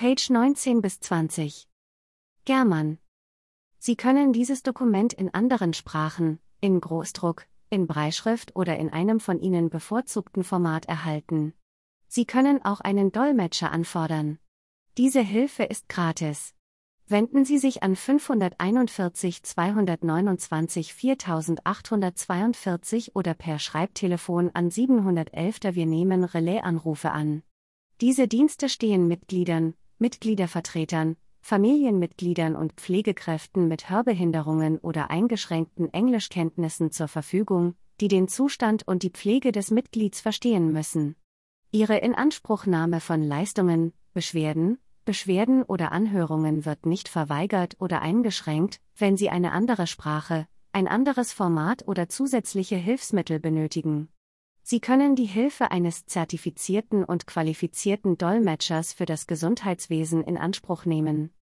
Page 19 bis 20. German. Sie können dieses Dokument in anderen Sprachen, in Großdruck, in Brailleschrift oder in einem von Ihnen bevorzugten Format erhalten. Sie können auch einen Dolmetscher anfordern. Diese Hilfe ist gratis. Wenden Sie sich an 541 229 4842 oder per Schreibtelefon an 711. Wir nehmen Relaisanrufe an. Diese Dienste stehen Mitgliedern, Mitgliedervertretern, Familienmitgliedern und Pflegekräften mit Hörbehinderungen oder eingeschränkten Englischkenntnissen zur Verfügung, die den Zustand und die Pflege des Mitglieds verstehen müssen. Ihre Inanspruchnahme von Leistungen, Beschwerden oder Anhörungen wird nicht verweigert oder eingeschränkt, wenn Sie eine andere Sprache, ein anderes Format oder zusätzliche Hilfsmittel benötigen. Sie können die Hilfe eines zertifizierten und qualifizierten Dolmetschers für das Gesundheitswesen in Anspruch nehmen.